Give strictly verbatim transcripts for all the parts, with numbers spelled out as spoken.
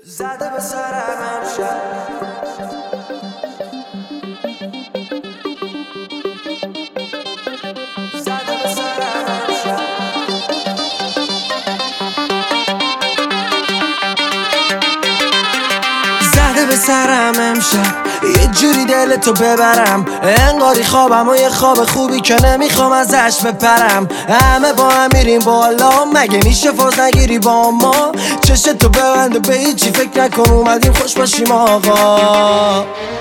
زده به سرم امشب زده به سرم امشب زده به سرم امشب یه جوری دلتو ببرم، انگاری خوابم و یه خواب خوبی که نمیخوام ازش بپرم. همه با هم میریم بالا، مگه میشه فاز نگیری با ما؟ چشتو ببند و به هیچی فکر نکن، اومدیم خوش باشیم آقا.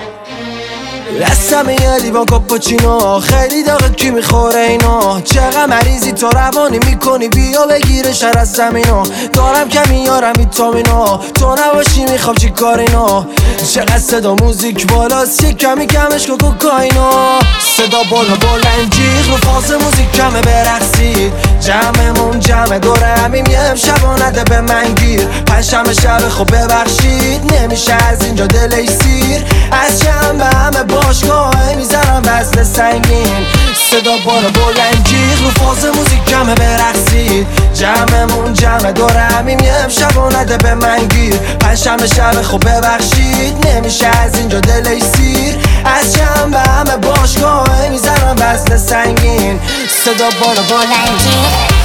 دستم یه لیوان کاپوچینو، خیلی داغه کی میخوره اینو؟ چقدر مریضی تو روانی میکنی، بیا بگیره شر از زمینو. دارم که میارم ویتامینو، تو نباشی میخوام چی کار اینو؟ چقدر صدا موزیک بالاست، یه کمی کمش کن کوکائینو. صدا بالا بلند جیغ رو فاز موزیک کمه برقصید، جمعمون جمع دوره همیم یه امشب نده به من گیر. پنجشنبه شب خب ببخشید، نمیشه از اینجا دلش سیر. از شنبه همه باشگاه میزنم وزن سنگین، صدا بالا بلند جیغ رو فاز موزیک کمه برقصید، جمعمون جمع دوره همیم یه امشب نده به من گیر. پنجشنبه شب خب ببخشید، نمیشه از اینجا دلش سیر. از شنبه همه باشگاه میزنم وزن سنگین، صدا بالا بلند جیغ.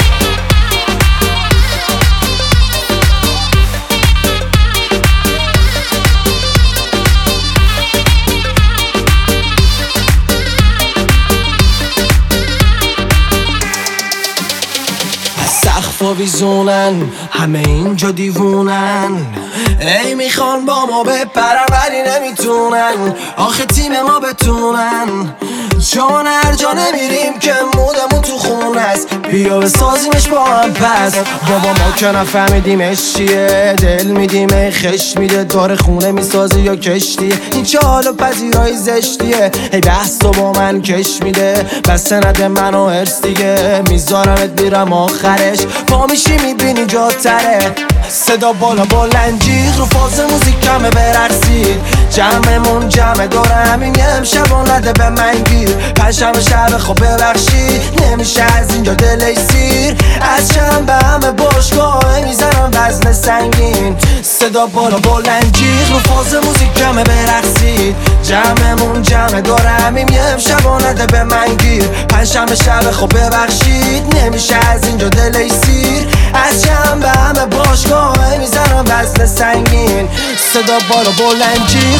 سقفا ویزونن، همه اینجا دیوونن، ای میخوان با ما بپرن ولی نمیتونن. آخه تیم ما بتونن، چون هر جا نمیریم که مودمون تو خونه است. بیا بسازیمش با هم پس، بابا ما که نفهمیدیمش چیه. دل میدیم ای خش میده، داره خونه میسازی یا کشتیه. این چه حال و پذیرایی زشتیه، ای بحث تو با من کش میده. بس نده منو هرس دیگه، میذارمت میرم آخرش. پا میشی میبینی جا تره، صدا بالا بلند جیغ رو فاز موزیک کمه برقصید، جمعمون جمع دوره همین یه امشب نده به من گیر. پنجشنبه شب خب ببخشید، نمیشه از اینجا دلش سیر. از شنبه همه باشگاه میزنم وزن سنگین، صدا بالا بلند جیغ رو فاز موزیک کمه برقصید، جمعمون جمع دوره همین یه امشب نده به من گیر. پنجشنبه شب خب ببخشید، نمیشه از اینجا دلش سیر. از شنبه همه باشگاه میزنم وزن سنگین، صدا بالا بلند جیغ.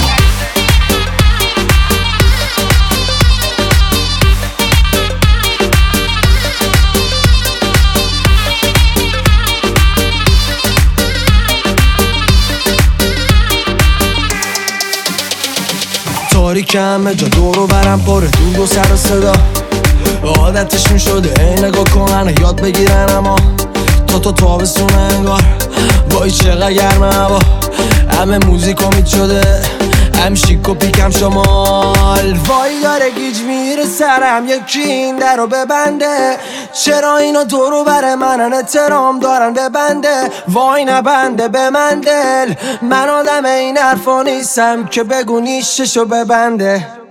تاریک همه جا دورو برم پره دود و سر و صدا، عادتشون شده ای نگاه کنن یاد بگیرن، اما تا تو تابستونه انگار وای چقدر گرمه هوا. همه موزیک امید شده، هم شیک و پیکم شمال. وای داره گیج میره سرم، یکی این در رو ببنده. چرا اینا دورو بر منن، احترام دارن ببنده. وای نبنده به من دل، من آدم این حرفا نیستم که بگو نیششو ببنده.